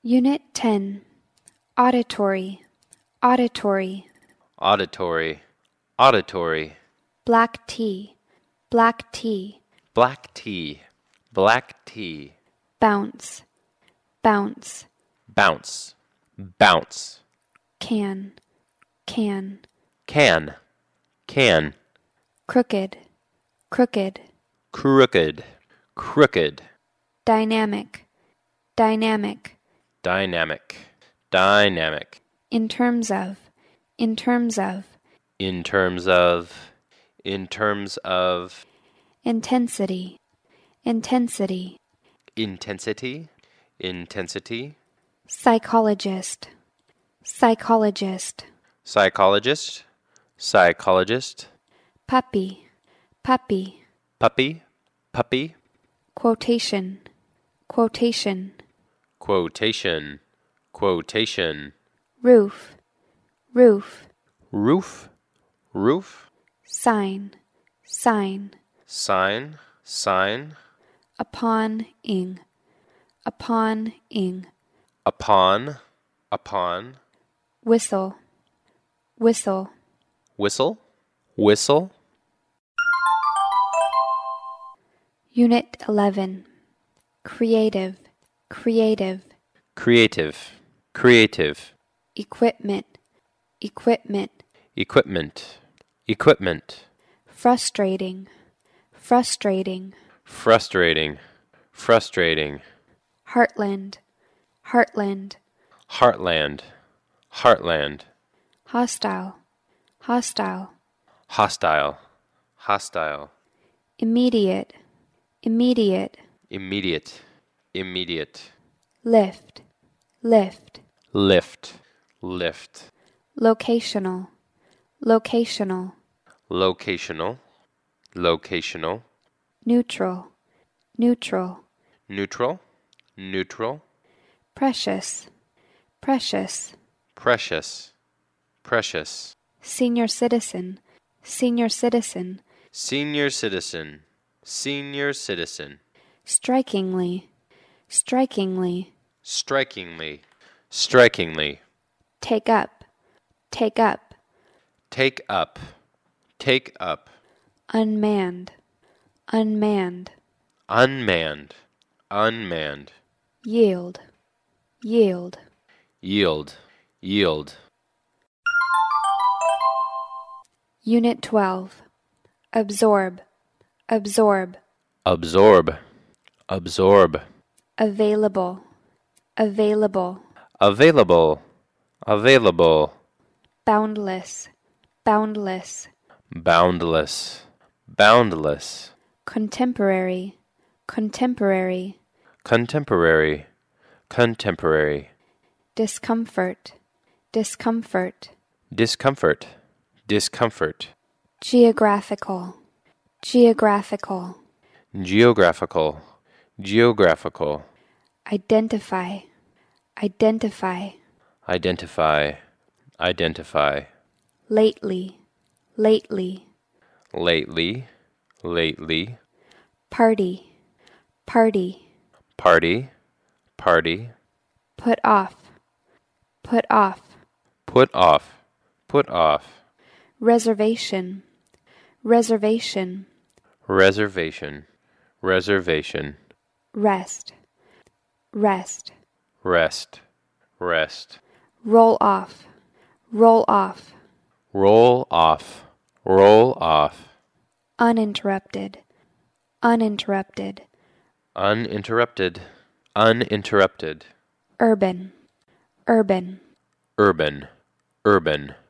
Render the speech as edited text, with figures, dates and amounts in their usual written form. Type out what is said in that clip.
Unit 10. Auditory, auditory. Auditory, auditory. Black tea, black tea. Black tea, black tea. Bounce, bounce. Bounce, bounce. Can, can. Can, can. Crooked, crooked. Crooked, crooked. Dynamic, dynamic. Dynamic, dynamic. In terms of, in terms of. In terms of, in terms of. Intensity, intensity. Intensity, intensity. Psychologist, psychologist. Psychologist, psychologist. Puppy, puppy. Puppy, puppy. Quotation, quotation. Quotation, quotation. Roof, roof. Roof, roof. Sign, sign. Sign, sign. Upon, ing. Upon, ing. Upon, upon. Whistle, whistle. Whistle, whistle. Unit 11. Creative, creative. Creative, creative. Equipment, equipment. Equipment, equipment. Frustrating, frustrating. Frustrating, frustrating. Heartland, heartland. Heartland, heartland. Hostile, hostile. Hostile, hostile. Immediate, immediate. Immediate, immediate. Lift, lift. Lift, lift. Locational, locational. Locational, locational. Neutral, neutral. Neutral, neutral. Precious, precious. Precious, precious. Senior citizen, senior citizen. Senior citizen, senior citizen. Strikingly, strikingly. Strikingly, strikingly. Take up, take up. Take up, take up. Unmanned, unmanned. Unmanned, unmanned. Yield, yield. Yield, yield. Unit 12. Absorb, absorb. Absorb, absorb. Available, available. Available, available. Boundless, boundless. Boundless, boundless. Contemporary, contemporary. Contemporary, contemporary. Discomfort, discomfort. Discomfort, discomfort. Geographical, geographical. Geographical, geographical. Identify, identify. Identify, identify. Lately, lately. Lately, lately. Party, party. Party, party. Put off, put off. Put off, put off. Reservation, reservation. Reservation, reservation. Rest, rest. Rest, rest. Roll off, roll off. Roll off, roll off. Uninterrupted, uninterrupted. Uninterrupted, uninterrupted. Urban, urban. Urban, urban.